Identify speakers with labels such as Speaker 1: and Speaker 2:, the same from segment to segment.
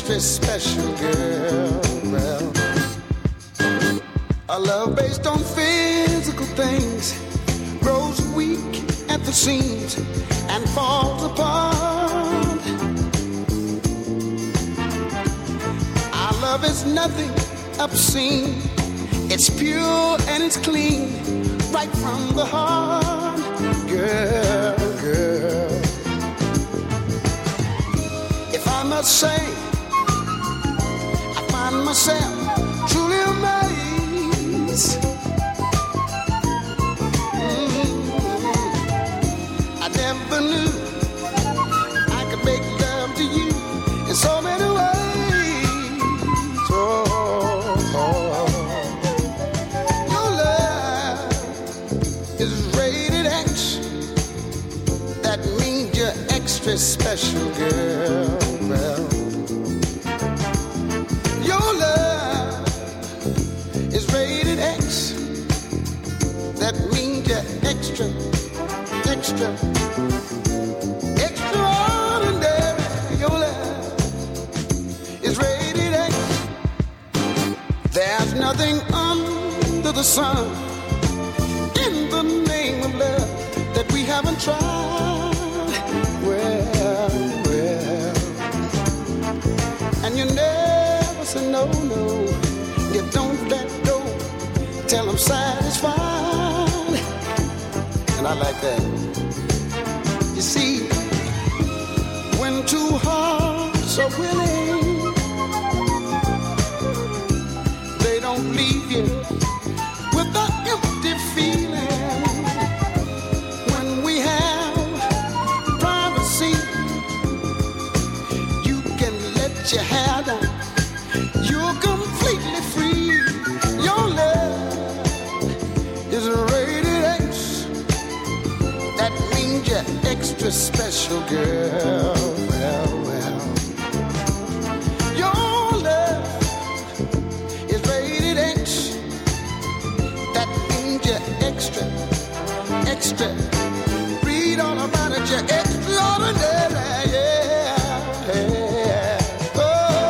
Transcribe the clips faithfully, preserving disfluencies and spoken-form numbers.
Speaker 1: extra special girl. Well, a love based on physical things grows weak at the seams and falls apart. Our love is nothing obscene. It's pure and it's clean, right from the heart, girl, girl. If I must say, I find myself truly amazed. Mm-hmm. I never knew I could make love to you in so many ways. Oh, oh. Your love is rated X. That means you're extra special, girl. Well, your love is rated X. That means you're extra, extra, extraordinary. Your love is rated X. There's nothing under the sun in the name of love that we haven't tried. Well, well, and you never say no, no. You don't let go till I'm satisfied. And I like that. You see, when two hearts are willing, they don't leave you with the empty feeling. When we have privacy, you can let your hair down. You're completely free. Your love is rated X. That means you're extra special, girl. Well, well. Your love is rated X. That means you're extra, extra. Read all about it, you're extraordinary, yeah, yeah. Oh.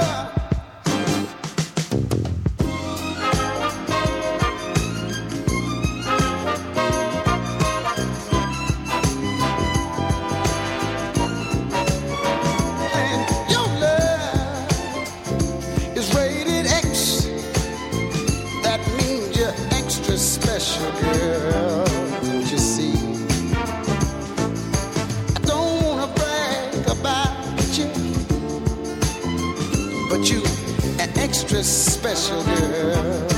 Speaker 1: And your love is rated X. That means you're extra special, girl. Don't you see? I don't wanna brag about you, but you an extra special girl.